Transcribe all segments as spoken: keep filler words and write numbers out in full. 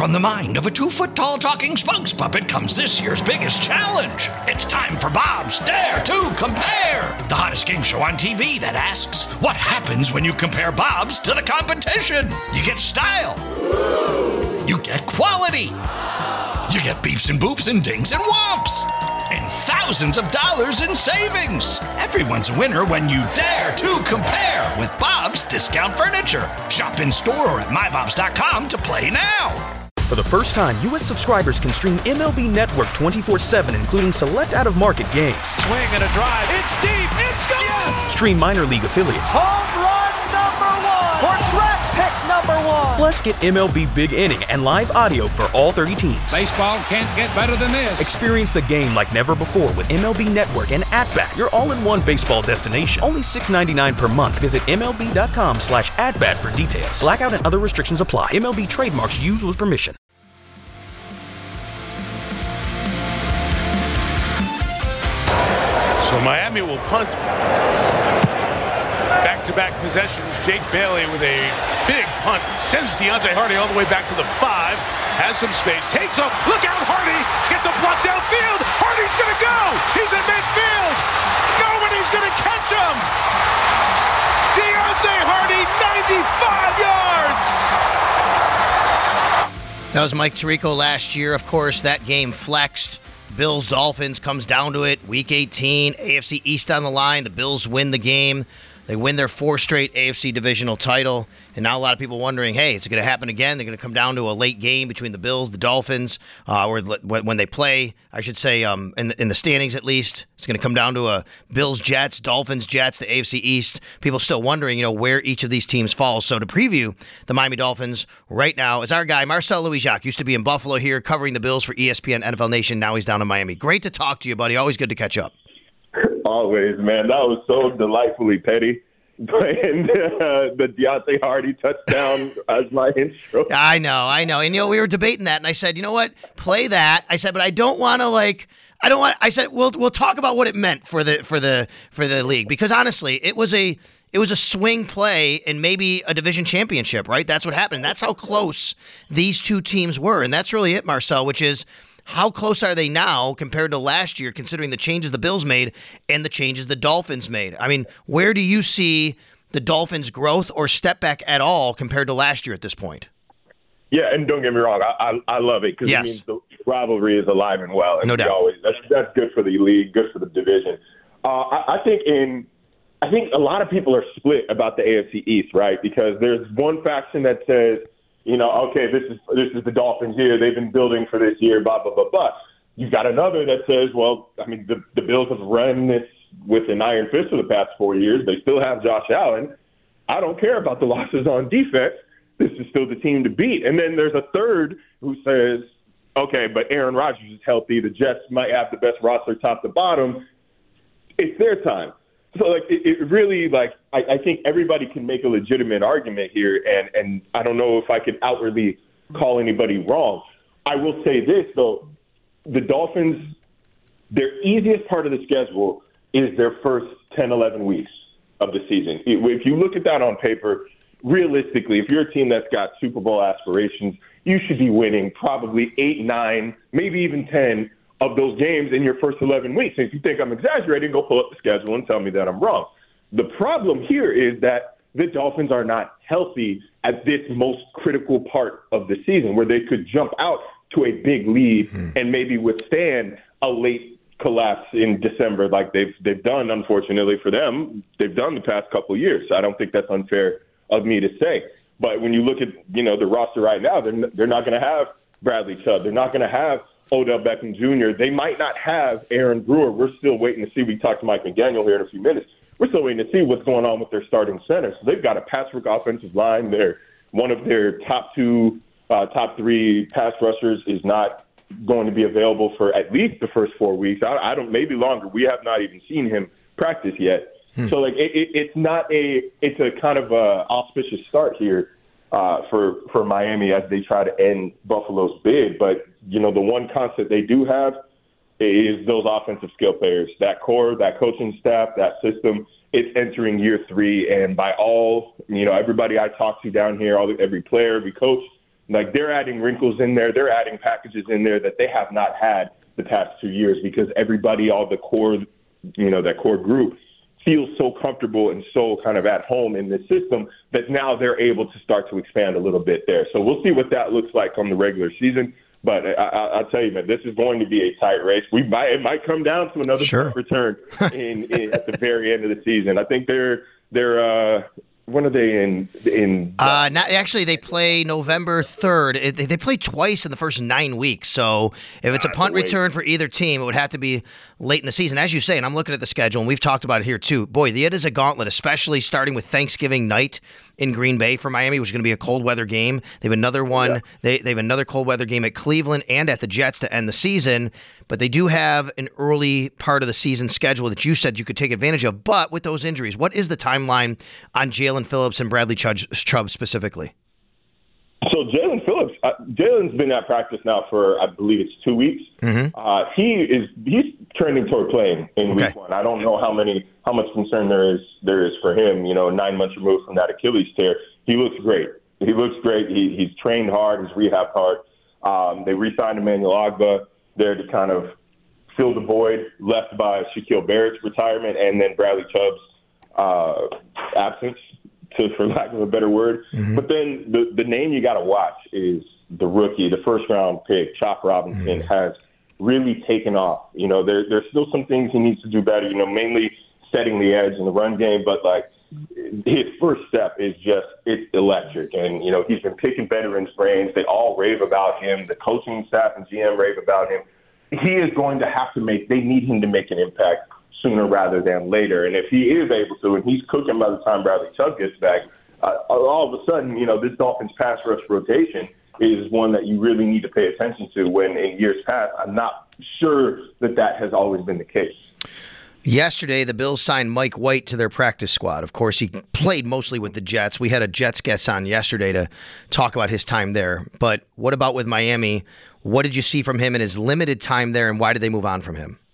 From the mind of a two-foot-tall talking spokes puppet comes this year's biggest challenge. It's time for Bob's Dare to Compare, the hottest game show on T V that asks, what happens when you compare Bobs to the competition? You get style. You get quality. You get beeps and boops and dings and whomps. And thousands of dollars in savings. Everyone's a winner when you dare to compare with Bob's Discount Furniture. Shop in store or at my bobs dot com to play now. For the first time, U S subscribers can stream M L B Network twenty-four seven, including select out-of-market games. Swing and a drive. It's deep. It's gone. Yes! Stream minor league affiliates. Home run number one. Or track pick number one. Plus, get M L B Big Inning and live audio for all thirty teams. Baseball can't get better than this. Experience the game like never before with M L B Network and At-Bat, your all-in-one baseball destination. Only six dollars and ninety-nine cents per month. Visit M L B dot com slash at bat for details. Blackout and other restrictions apply. M L B trademarks used with permission. So Miami will punt. Back-to-back possessions. Jake Bailey with a big punt. Sends Deontay Hardy all the way back to the five. Has some space. Takes off. Look out, Hardy. Gets a block downfield. Hardy's going to go. He's in midfield. Nobody's going to catch him. Deontay Hardy, ninety-five yards. That was Mike Tirico last year. Of course, that game flexed. Bills Dolphins comes down to it. Week eighteen, A F C East on the line. The Bills win the game. They win their fourth straight A F C divisional title. And now a lot of people wondering, hey, is it going to happen again? They're going to come down to a late game between the Bills, the Dolphins, uh, or when they play, I should say, um, in, the, in the standings at least. It's going to come down to a Bills-Jets, Dolphins-Jets, the A F C East. People still wondering, you know, where each of these teams falls. So to preview the Miami Dolphins right now is our guy, Marcel Louis-Jacques. Used to be in Buffalo here covering the Bills for E S P N N F L Nation. Now he's down in Miami. Great to talk to you, buddy. Always good to catch up. Always, man. That was so delightfully petty. And uh, the Deontay Hardy touchdown as my intro. I know, I know. And, you know, we were debating that, and I said, you know what? Play that. I said, but I don't want to, like, I don't want, I said, we'll we'll talk about what it meant for the for the, for the league. Because, honestly, it was a it was a swing play and maybe a division championship, right? That's what happened. That's how close these two teams were. And that's really it, Marcel, which is, how close are they now compared to last year, considering the changes the Bills made and the changes the Dolphins made? I mean, where do you see the Dolphins' growth or step back at all compared to last year at this point? Yeah, and don't get me wrong, I I, I love it because yes. it means the rivalry is alive and well. And no doubt. Always, that's that's good for the league, good for the division. Uh, I, I think in I think a lot of people are split about the A F C East, right? Because there's one faction that says, you know, okay, this is this is the Dolphins here. They've been building for this year, blah, blah, blah, blah. You've got another that says, well, I mean, the, the Bills have run this with an iron fist for the past four years. They still have Josh Allen. I don't care about the losses on defense. This is still the team to beat. And then there's a third who says, okay, but Aaron Rodgers is healthy. The Jets might have the best roster top to bottom. It's their time. So, like, it, it really, like, I, I think everybody can make a legitimate argument here, and, and I don't know if I could outwardly call anybody wrong. I will say this, though. The Dolphins, their easiest part of the schedule is their first ten, eleven weeks of the season. If you look at that on paper, realistically, if you're a team that's got Super Bowl aspirations, you should be winning probably eight, nine, maybe even ten of those games in your first eleven weeks. And if you think I'm exaggerating, go pull up the schedule and tell me that I'm wrong. The problem here is that the Dolphins are not healthy at this most critical part of the season where they could jump out to a big lead mm-hmm. and maybe withstand a late collapse in December like they've they've done, unfortunately for them. They've done the past couple of years. So I don't think that's unfair of me to say. But when you look at, you know, the roster right now, they're, they're not going to have Bradley Chubb. They're not going to have Odell Beckham Junior They might not have Aaron Brewer. We're still waiting to see. We talked to Mike McDaniel here in a few minutes. We're still waiting to see what's going on with their starting center. So they've got a patchwork offensive line. They're one of their top two, uh, top three pass rushers is not going to be available for at least the first four weeks. I, I don't, maybe longer. We have not even seen him practice yet. Hmm. So like it, it, it's not a, it's a kind of a auspicious start here uh, for for Miami as they try to end Buffalo's bid. But you know, the one constant they do have is those offensive skill players. That core, that coaching staff, that system, it's entering year three. And by all, you know, everybody I talk to down here, all the, every player, every coach, Like, they're adding wrinkles in there. They're adding packages in there that they have not had the past two years because everybody, all the core, you know, that core group feels so comfortable and so kind of at home in this system that now they're able to start to expand a little bit there. So we'll see what that looks like on the regular season. But I, I, I'll tell you, man, this is going to be a tight race. We might It might come down to another sure. return in, in, at the very end of the season. I think they're they're uh, when are they in? in uh, not, actually, they play November third. It, they, they play twice in the first nine weeks. So if it's a punt return for either team, it would have to be late in the season. As you say, and I'm looking at the schedule, and we've talked about it here too. Boy, it is a gauntlet, especially starting with Thanksgiving night in Green Bay for Miami, which is going to be a cold weather game. They have another one. Yeah. They, they have another cold weather game at Cleveland and at the Jets to end the season. But they do have an early part of the season schedule that you said you could take advantage of. But with those injuries, what is the timeline on Jaelan Phillips and Bradley Chubb specifically? So Jaelan Phillips, uh, Jalen's been at practice now for, I believe it's two weeks. Mm-hmm. Uh, he is he's trending toward playing in okay. week one. I don't know how many how much concern there is there is for him. You know, nine months removed from that Achilles tear, he looks great. He looks great. He, he's trained hard. He's rehab hard. Um, they re-signed Emmanuel Ogbah there to kind of fill the void left by Shaquille Barrett's retirement and then Bradley Chubb's uh, absence, to, for lack of a better word. Mm-hmm. But then the, the name you got to watch is the rookie, the first-round pick, Chop Robinson, mm-hmm. has really taken off. You know, there, there's still some things he needs to do better, you know, mainly setting the edge in the run game, but, like, his first step is just, it's electric. And, you know, he's been picking veterans' brains. They all rave about him. The coaching staff and G M rave about him. He is going to have to make, they need him to make an impact sooner rather than later. And if he is able to, and he's cooking by the time Bradley Chubb gets back, uh, all of a sudden, you know, this Dolphins pass rush rotation is one that you really need to pay attention to when in years past, I'm not sure that that has always been the case. Yesterday, the Bills signed Mike White to their practice squad. Of course, he played mostly with the Jets. We had a Jets guest on yesterday to talk about his time there. But what about with Miami? What did you see from him in his limited time there, and why did they move on from him?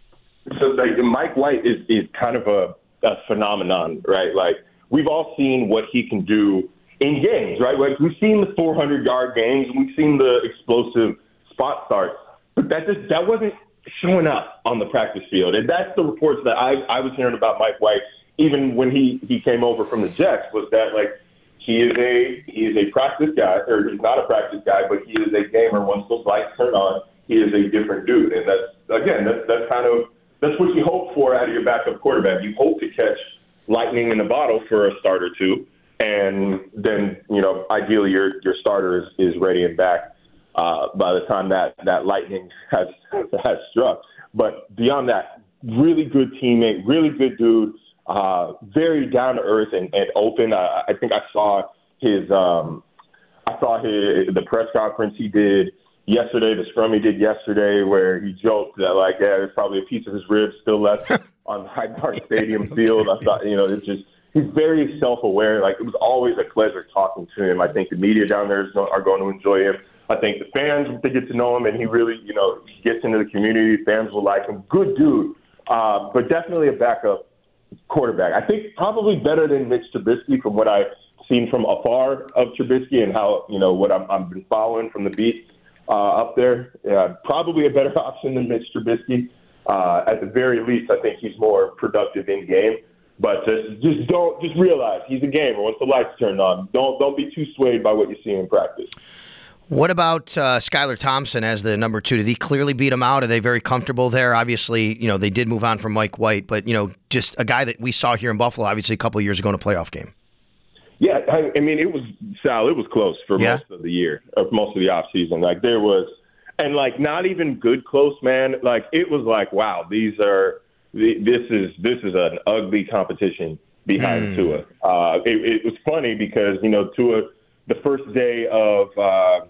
So, like, Mike White is, is kind of a, a phenomenon, right? Like, we've all seen what he can do in games, right? Like, we've seen the four hundred yard games, we've seen the explosive spot starts, but that just that wasn't showing up on the practice field. And that's the reports that I, I was hearing about Mike White, even when he, he came over from the Jets, was that, like, he is a he is a practice guy, or he's not a practice guy, but he is a gamer. Once those lights turn on, he is a different dude. And that's, again, that's, that's kind of, that's what you hope for out of your backup quarterback. You hope to catch lightning in a bottle for a start or two, and then, you know, ideally your your starter is, is ready and back uh, by the time that, that lightning has has struck. But beyond that, really good teammate, really good dude, uh, very down to earth and, and open. I, I think I saw his um, I saw his the press conference he did yesterday, the scrum he did yesterday, where he joked that, like, yeah, there's probably a piece of his ribs still left on Hyde Park Stadium field. I thought, you know, it's just, he's very self-aware. Like, it was always a pleasure talking to him. I think the media down there is, are going to enjoy him. I think the fans, they get to know him, and he really, you know, he gets into the community. Fans will like him. Good dude, uh, but definitely a backup quarterback. I think probably better than Mitch Trubisky from what I've seen from afar of Trubisky and how, you know, what I'm, I've been following from the beat. Uh, up there, uh, probably a better option than Mitch Trubisky. Uh, at the very least, I think he's more productive in game. But just, just don't just realize he's a gamer. Once the lights turn on, don't don't be too swayed by what you see in practice. What about uh, Skylar Thompson as the number two? Did he clearly beat him out? Are they very comfortable there? Obviously, you know, they did move on from Mike White, but, you know, just a guy that we saw here in Buffalo, obviously a couple of years ago in a playoff game. Yeah, I, I mean, it was, Sal, it was close for yeah. most of the year, or most of the offseason. Like, there was, and, like, not even good close, man. Like, it was like, wow, these are, this is this is an ugly competition behind mm. Tua. Uh, it, it was funny because, you know, Tua, the first day of, uh,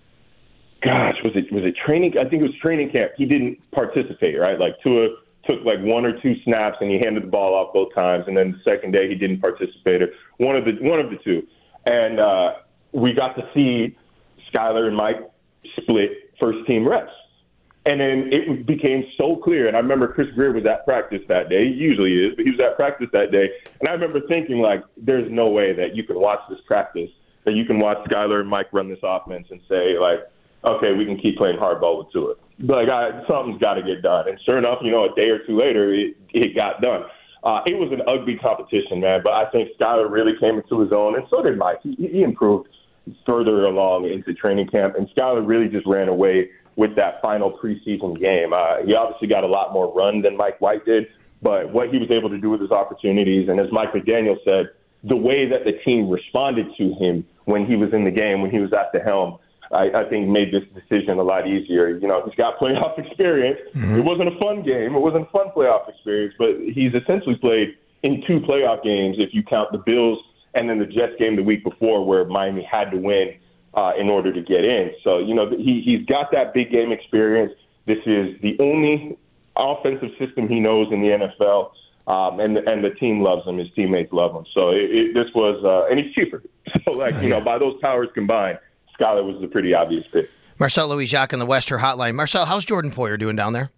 gosh, was it was it training? I think it was training camp. He didn't participate, right? Like, Tua took like one or two snaps and he handed the ball off both times. And then the second day he didn't participate, or one of the one of the two. And uh, we got to see Skylar and Mike split first team reps. And then it became so clear. And I remember Chris Greer was at practice that day. He usually is, but he was at practice that day. And I remember thinking, like, there's no way that you can watch this practice that you can watch Skyler and Mike run this offense and say, like, okay, we can keep playing hardball with Tua. Like, I, something's got to get done. And sure enough, you know, a day or two later, it, it got done. Uh, it was an ugly competition, man, but I think Skyler really came into his own, and so did Mike. He, he improved further along into training camp, and Skyler really just ran away with that final preseason game. Uh, he obviously got a lot more run than Mike White did, but what he was able to do with his opportunities, and as Mike McDaniel said, the way that the team responded to him when he was in the game, when he was at the helm, I, I think made this decision a lot easier. You know, he's got playoff experience. Mm-hmm. It wasn't a fun game. It wasn't a fun playoff experience, but he's essentially played in two playoff games if you count the Bills and then the Jets game the week before where Miami had to win uh, in order to get in. So, you know, he, he's got that big game experience. This is the only offensive system he knows in the N F L. Um, and and the team loves him. His teammates love him. So it, it, this was, uh, and he's cheaper. So, like, you know, by those powers combined, Skyler was a pretty obvious pick. Marcel Louis-Jacques on the Wester Hotline. Marcel, how's Jordan Poyer doing down there?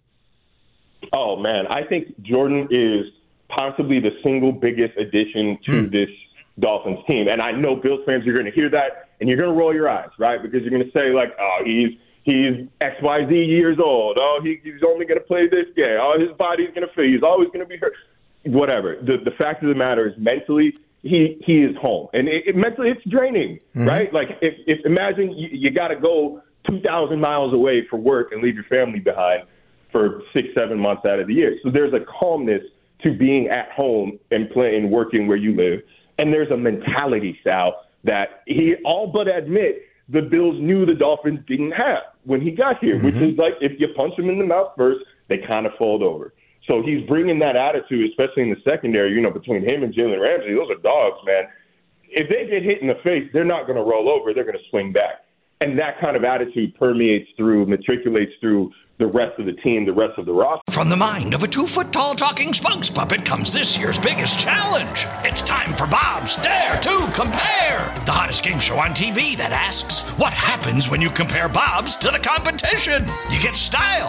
Oh, man, I think Jordan is possibly the single biggest addition to hmm. this Dolphins team. And I know Bills fans are going to hear that, and you're going to roll your eyes, right? Because you're going to say, like, oh, he's he's X Y Z years old. Oh, he, he's only going to play this game. Oh, his body's going to fit. He's always going to be hurt. Whatever. The the fact of the matter is mentally, he he is home. And it, it, mentally, it's draining, mm-hmm. right? Like, if, if imagine you, you got to go two thousand miles away for work and leave your family behind for six, seven months out of the year. So there's a calmness to being at home and playing, working where you live. And there's a mentality, Sal, that he all but admit the Bills knew the Dolphins didn't have when he got here, mm-hmm. which is like if you punch them in the mouth first, they kind of fold over. So he's bringing that attitude, especially in the secondary, you know, between him and Jalen Ramsey. Those are dogs, man. If they get hit in the face, they're not going to roll over. They're going to swing back. And that kind of attitude permeates through, matriculates through the rest of the team, the rest of the roster. From the mind of a two-foot-tall talking spokes puppet comes this year's biggest challenge. It's time for Bob's Dare to Compare, the hottest game show on T V that asks, what happens when you compare Bob's to the competition? You get style.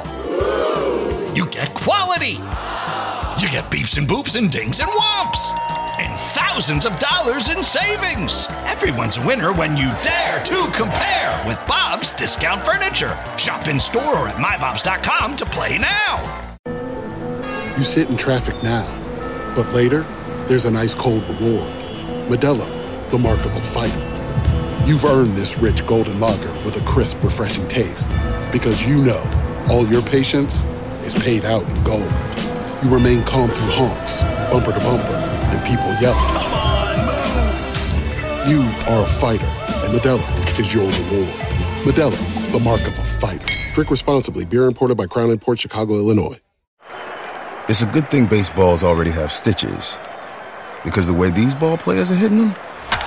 You get quality. You get beeps and boops and dings and whomps. And thousands of dollars in savings. Everyone's a winner when you dare to compare with Bob's Discount Furniture. Shop in store or at my bobs dot com to play now. You sit in traffic now, but later, there's an ice-cold reward. Modelo, the mark of a fighter. You've earned this rich golden lager with a crisp, refreshing taste. Because you know, all your patience is paid out in gold. You remain calm through honks, bumper to bumper, and people yelling. Come on, move! You are a fighter, and Modelo is your reward. Modelo, the mark of a fighter. Drink responsibly. Beer imported by Crown Imports, Chicago, Illinois. It's a good thing baseballs already have stitches. Because the way these ball players are hitting them?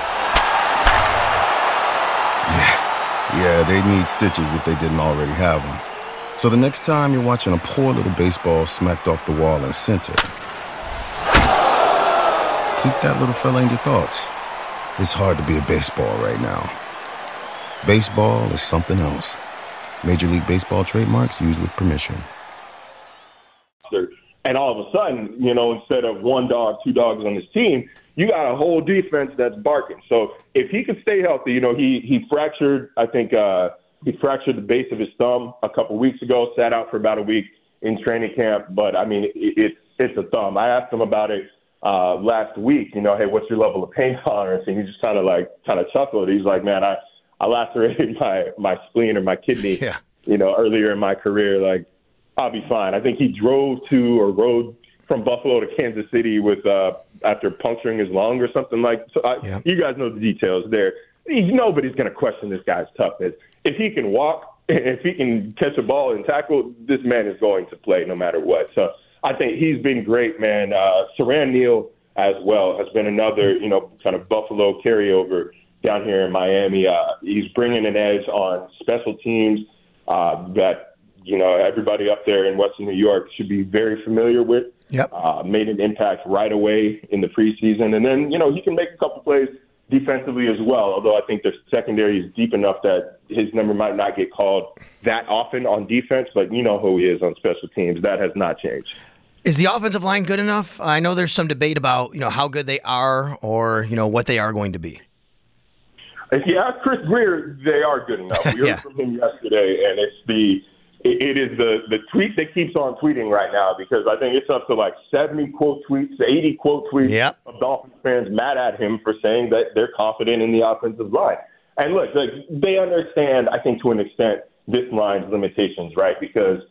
Yeah, yeah, they need stitches if they didn't already have them. So the next time you're watching a poor little baseball smacked off the wall in center, keep that little fella in your thoughts. It's hard to be a baseball right now. Baseball is something else. Major League Baseball trademarks used with permission. And all of a sudden, you know, instead of one dog, two dogs on his team, you got a whole defense that's barking. So if he could stay healthy, you know, he he fractured, I think, uh, he fractured the base of his thumb a couple weeks ago, sat out for about a week in training camp. But, I mean, it, it, it's a thumb. I asked him about it uh, last week, you know, hey, what's your level of pain tolerance? And he just kind of like kind of chuckled. He's like, man, I, I lacerated my, my spleen or my kidney, yeah. you know, earlier in my career. Like, I'll be fine. I think he drove to or rode from Buffalo to Kansas City with uh, after puncturing his lung or something like. So I, yeah. You guys know the details there. He, nobody's going to question this guy's toughness. If he can walk, if he can catch a ball and tackle, this man is going to play no matter what. So I think he's been great, man. Uh, Saran Neal as well has been another, you know, kind of Buffalo carryover down here in Miami. Uh, he's bringing an edge on special teams uh, that. You know, everybody up there in Western New York should be very familiar with. Yep. Uh, made an impact right away in the preseason. And then, you know, he can make a couple plays defensively as well, although I think the secondary is deep enough that his number might not get called that often on defense. But you know who he is on special teams. That has not changed. Is the offensive line good enough? I know there's some debate about, you know, how good they are or, you know, what they are going to be. If you ask Chris Greer, they are good enough. We heard yeah. from him yesterday, and it's the it, it is the the tweet that keeps on tweeting right now, because I think it's up to like seventy quote tweets, eighty quote tweets yep. of Dolphins fans mad at him for saying that they're confident in the offensive line. And look, like, they understand, I think, to an extent, this line's limitations, right? Because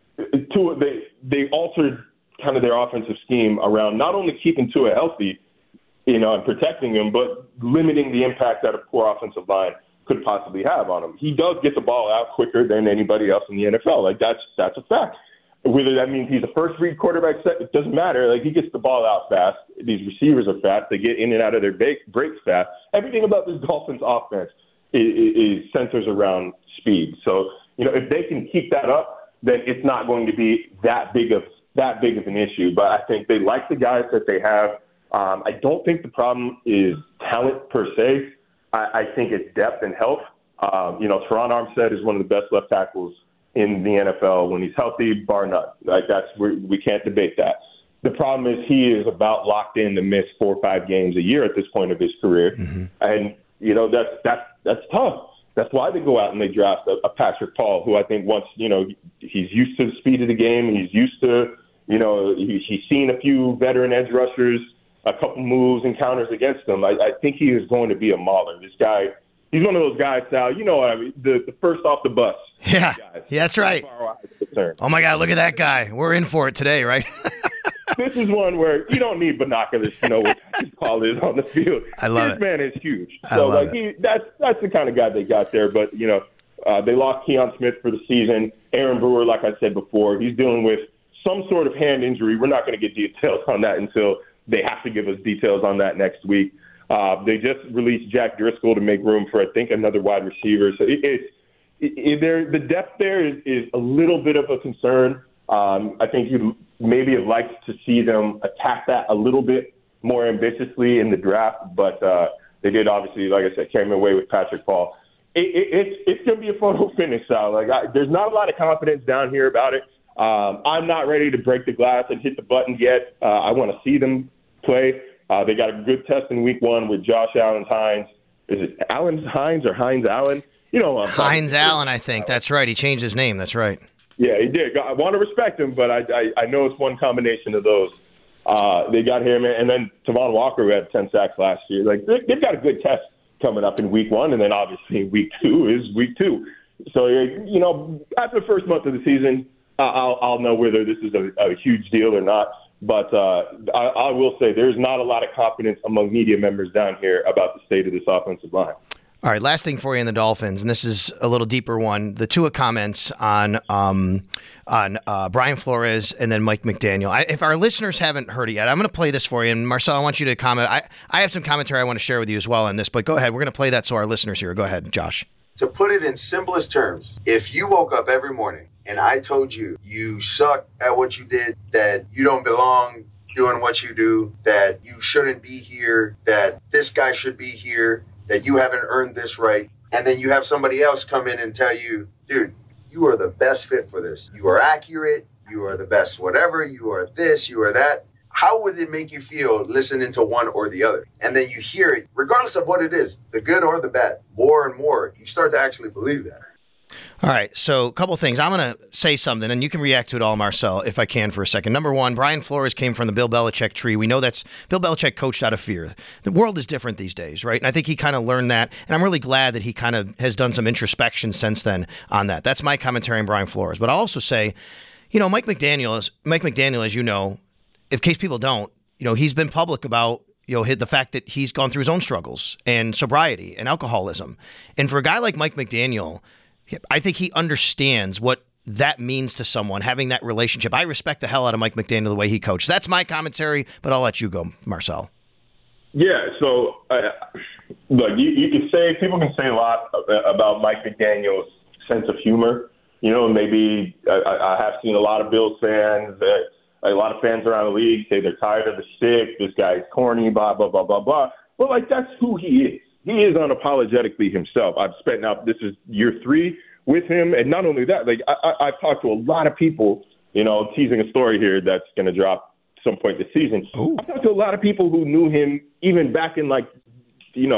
to, they they altered kind of their offensive scheme around not only keeping Tua healthy, you know, and protecting him, but limiting the impact that a poor offensive line could possibly have on him. He does get the ball out quicker than anybody else in the N F L. Like, that's that's a fact. Whether that means he's a first-read quarterback, it doesn't matter. Like, he gets the ball out fast. These receivers are fast. They get in and out of their breaks fast. Everything about this Dolphins offense is, is centers around speed. So, you know, if they can keep that up, then it's not going to be that big of that big of an issue. But I think they like the guys that they have. Um, I don't think the problem is talent per se. I, I think it's depth and health. Um, you know, Teron Armstead is one of the best left tackles in the N F L when he's healthy, bar none. Like, that's we, we can't debate that. The problem is he is about locked in to miss four or five games a year at this point of his career, mm-hmm. and you know that's that's that's tough. That's why they go out and they draft a, a Patrick Paul, who I think once you know he's used to the speed of the game. He's used to you know he, he's seen a few veteran edge rushers, a couple moves and counters against them. I, I think he is going to be a mauler. This guy, he's one of those guys, Sal, you know what I mean, the, the first off the bus. Yeah, yeah, that's right. Oh, my God, look at that guy. We're in for it today, right? This is one where you don't need binoculars to know what his call is on the field. I love this it. This man is huge. I so, love like, it. he, that's, that's the kind of guy they got there. But, you know, uh, they lost Keon Smith for the season. Aaron Brewer, like I said before, he's dealing with some sort of hand injury. We're not going to get details on that until they have to give us details on that next week. Uh, they just released Jack Driscoll to make room for, I think, another wide receiver. So it, it's it, it, there, the depth there is, is a little bit of a concern. Um, I think you maybe have liked to see them attack that a little bit more ambitiously in the draft, but uh, they did obviously, like I said, came away with Patrick Paul. It, it, it's it's going to be a photo finish, Sal. Like I, there's not a lot of confidence down here about it. Um, I'm not ready to break the glass and hit the button yet. Uh, I want to see them play. Uh, they got a good test in week one with Josh Allen Hines. Is it Allen Hines or Hines Allen? You know, I'm Hines Allen, I think. That's right. He changed his name. That's right. Yeah, he did. I want to respect him, but I, I, I know it's one combination of those. Uh, they got him, and then Tavon Walker, who had ten sacks last year. Like they, they've got a good test coming up in week one, and then obviously week two is week two. So, you know, after the first month of the season, I'll, I'll know whether this is a, a huge deal or not. But uh, I, I will say there's not a lot of confidence among media members down here about the state of this offensive line. All right, last thing for you in the Dolphins, and this is a little deeper one. The Tua comments on um, on uh, Brian Flores and then Mike McDaniel. I, if our listeners haven't heard it yet, I'm going to play this for you. And Marcel, I want you to comment. I, I have some commentary I want to share with you as well on this, but go ahead. We're going to play that so our listeners hear. Go ahead, Josh. To put it in simplest terms, if you woke up every morning and I told you you suck at what you did, that you don't belong doing what you do, that you shouldn't be here, that this guy should be here, that you haven't earned this right, and then you have somebody else come in and tell you, dude, you are the best fit for this. You are accurate. You are the best whatever. You are this. You are that. How would it make you feel listening to one or the other? And then you hear it, regardless of what it is, the good or the bad, more and more, you start to actually believe that. All right, so a couple things. I'm going to say something, and you can react to it all, Marcel, if I can for a second. Number one, Brian Flores came from the Bill Belichick tree. We know that's Bill Belichick coached out of fear. The world is different these days, right? And I think he kind of learned that, and I'm really glad that he kind of has done some introspection since then on that. That's my commentary on Brian Flores. But I'll also say, you know, Mike McDaniel, is, Mike McDaniel, as you know, in case people don't, you know, he's been public about you know, the fact that he's gone through his own struggles and sobriety and alcoholism. And for a guy like Mike McDaniel, I think he understands what that means to someone, having that relationship. I respect the hell out of Mike McDaniel, the way he coached. That's my commentary, but I'll let you go, Marcel. Yeah, so, uh, look, you, you can say, people can say a lot about Mike McDaniel's sense of humor. You know, maybe I, I have seen a lot of Bills fans, uh, a lot of fans around the league say they're tired of the stick, this guy's corny, blah, blah, blah, blah, blah. But, like, that's who he is. He is unapologetically himself. I've spent now, this is year three with him. And not only that, like I, I, I've talked to a lot of people, you know, teasing a story here that's going to drop some point this season. Ooh. I've talked to a lot of people who knew him even back in like, you know,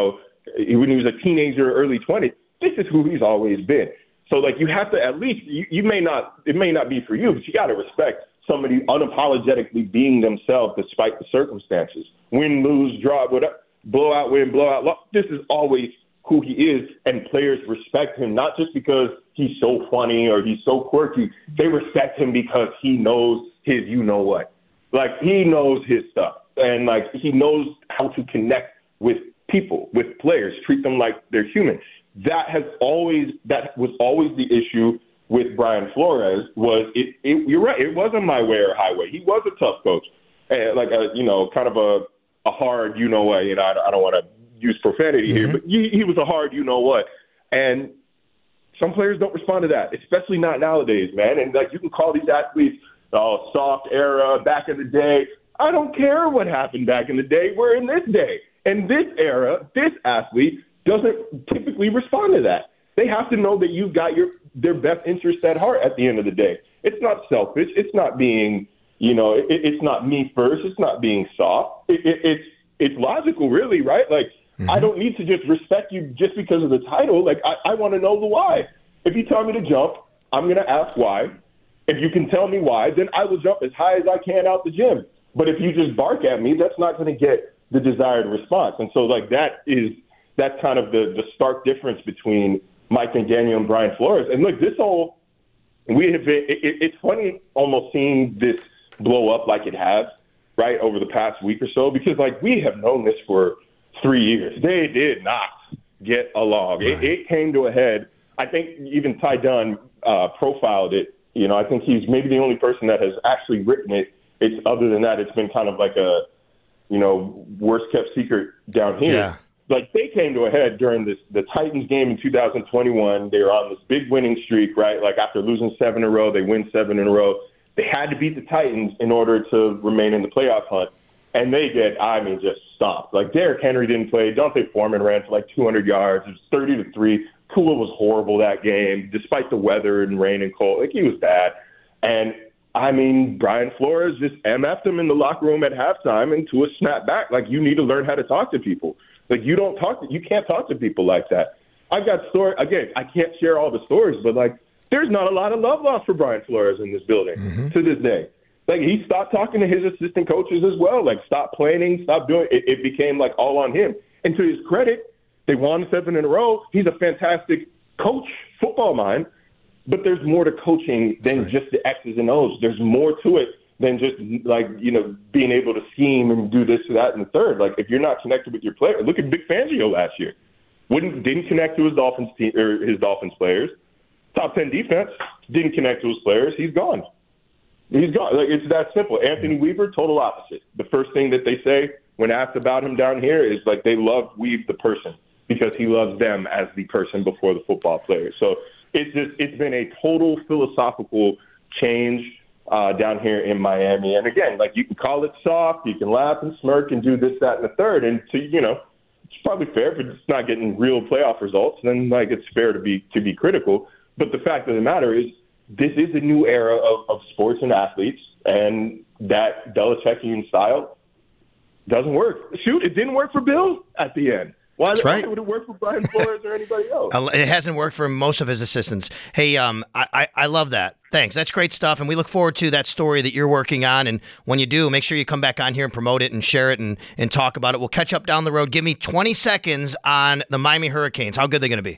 when he was a teenager, early twenties. This is who he's always been. So, like, you have to at least, you, you may not, it may not be for you, but you got to respect somebody unapologetically being themselves despite the circumstances. Win, lose, draw, whatever, blowout, win, blowout, loss. This is always who he is, and players respect him, not just because he's so funny or he's so quirky. They respect him because he knows his you-know-what. Like, he knows his stuff, and, like, he knows how to connect with people, with players, treat them like they're human. That has always, that was always the issue with Brian Flores. Was it, it you're right, it wasn't my way or highway. He was a tough coach, and like a, you know, kind of a, a hard, you know what, you know, I, I don't want to use profanity mm-hmm. here, but he, he was a hard, you know what, and some players don't respond to that, especially not nowadays, man. And like, you can call these athletes, oh, soft era, back in the day. I don't care what happened back in the day. We're in this day. And this era, this athlete doesn't typically respond to that. They have to know that you've got your their best interest at heart at the end of the day. It's not selfish. It's not being, you know, it, it's not me first. It's not being soft. It, it, it's it's logical, really, right? Like, mm-hmm. I don't need to just respect you just because of the title. Like, I, I want to know the why. If you tell me to jump, I'm going to ask why. If you can tell me why, then I will jump as high as I can out the gym. But if you just bark at me, that's not going to get the desired response. And so, like, that is that's kind of the, the stark difference between Mike McDaniel and Brian Flores. And look, this whole we have it, it, it's funny almost seeing this blow up like it has, right, over the past week or so, because like we have known this for three years. They did not get along. Right. It, it came to a head. I think even Ty Dunn uh, profiled it. You know, I think he's maybe the only person that has actually written it. It's other than that, it's been kind of like a, you know, worst kept secret down here. Yeah. Like, they came to a head during this the Titans game in two thousand twenty-one. They were on this big winning streak, right? Like, after losing seven in a row, they win seven in a row. They had to beat the Titans in order to remain in the playoff hunt. And they get, I mean, just stopped. Like, Derrick Henry didn't play. Dante Foreman ran for like two hundred yards. It was thirty to three. Tua was horrible that game, despite the weather and rain and cold. Like, he was bad. And, I mean, Brian Flores just M F'd him in the locker room at halftime, and Tua snapped back. Like, you need to learn how to talk to people. Like, you don't talk to, you can't talk to people like that. I've got story again, I can't share all the stories, but like, there's not a lot of love lost for Brian Flores in this building mm-hmm. to this day. Like, he stopped talking to his assistant coaches as well. Like, stop planning, stop doing it. It became like all on him. And to his credit, they won seven in a row. He's a fantastic coach, football mind, but there's more to coaching than right. just the X's and O's. There's more to it than just, like, you know, being able to scheme and do this, that, and the third. Like, if you're not connected with your player, look at Vic Fangio last year. Wouldn't didn't connect to his Dolphins team or his Dolphins players. Top ten defense, didn't connect to his players. He's gone. He's gone. Like, it's that simple. Anthony Weaver, total opposite. The first thing that they say when asked about him down here is like they love Weave the person because he loves them as the person before the football player. So it's just it's been a total philosophical change Uh, down here in Miami. And again, like, you can call it soft, you can laugh and smirk and do this, that, and the third. And to, you know, it's probably fair if it's not getting real playoff results, then like it's fair to be to be critical. But the fact of the matter is, this is a new era of, of sports and athletes, and that Belichickian style doesn't work. Shoot, it didn't work for Bill at the end. Why, That's right. why would it work for Brian Flores or anybody else? It hasn't worked for most of his assistants. Hey, um, I, I, I love that. Thanks. That's great stuff, and we look forward to that story that you're working on. And when you do, make sure you come back on here and promote it and share it and, and talk about it. We'll catch up down the road. Give me twenty seconds on the Miami Hurricanes. How good they're going to be?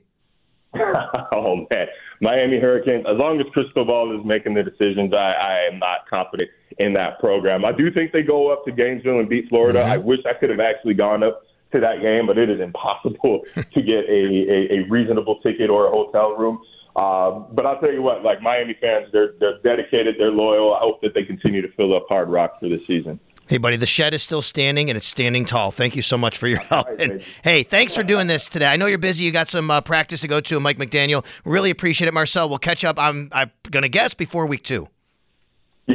Oh, man. Miami Hurricanes, as long as Cristobal is making the decisions, I, I am not confident in that program. I do think they go up to Gainesville and beat Florida. Mm-hmm. I wish I could have actually gone up to that game, but it is impossible to get a, a, a reasonable ticket or a hotel room. Uh, but I'll tell you what, like, Miami fans, they're they're dedicated, they're loyal. I hope that they continue to fill up Hard Rock for this season. Hey, buddy, the shed is still standing, and it's standing tall. Thank you so much for your help. Right, and, hey, thanks for doing this today. I know you're busy. You got some uh, practice to go to, Mike McDaniel. Really appreciate it, Marcel. We'll catch up, I'm, I'm going to guess, before week two. Yeah,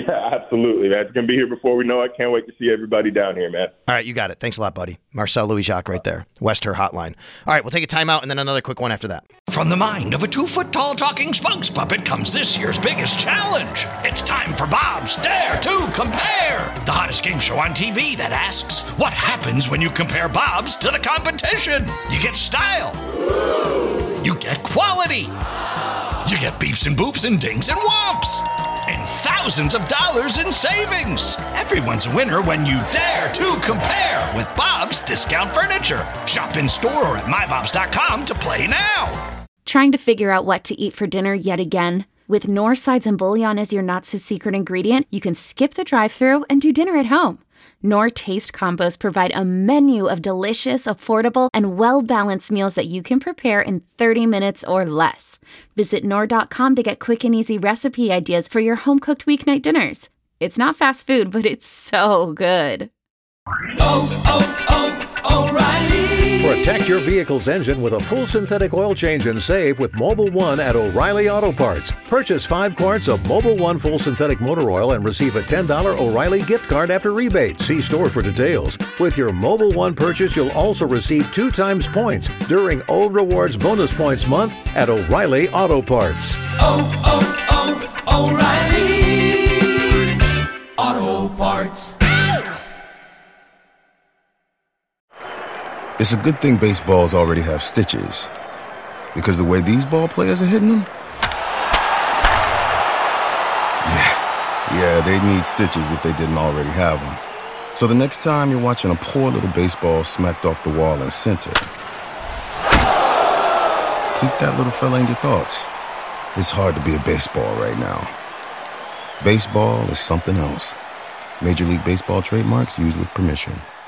Absolutely, man. It's going to be here before we know it. Can't wait to see everybody down here, man. All right, you got it. Thanks a lot, buddy. Marcel Louis-Jacques right there. Wester Hotline. All right, we'll take a timeout and then another quick one after that. From the mind of a two-foot-tall talking spokes puppet comes this year's biggest challenge. It's time for Bob's Dare to Compare, the hottest game show on T V that asks, what happens when you compare Bob's to the competition? You get style. You get quality. You get beeps and boops and dings and whomps. And thousands of dollars in savings. Everyone's a winner when you dare to compare with Bob's Discount Furniture. Shop in store or at my bobs dot com to play now. Trying to figure out what to eat for dinner yet again? With Knorr sides and bouillon as your not-so-secret ingredient, you can skip the drive-thru and do dinner at home. Knorr Taste Combos provide a menu of delicious, affordable, and well-balanced meals that you can prepare in thirty minutes or less. Visit Knorr dot com to get quick and easy recipe ideas for your home-cooked weeknight dinners. It's not fast food, but it's so good. Oh, oh, oh, O'Reilly! Protect your vehicle's engine with a full synthetic oil change and save with Mobil one at O'Reilly Auto Parts. Purchase five quarts of Mobil one full synthetic motor oil and receive a ten dollars O'Reilly gift card after rebate. See store for details. With your Mobil one purchase, you'll also receive two times points during O Rewards Bonus Points Month at O'Reilly Auto Parts. Oh, oh, oh, O'Reilly Auto Parts. It's a good thing baseballs already have stitches, because the way these ball players are hitting them, yeah, yeah, they need stitches if they didn't already have them. So the next time you're watching a poor little baseball smacked off the wall in center, keep that little fella in your thoughts. It's hard to be a baseball right now. Baseball is something else. Major League Baseball trademarks used with permission.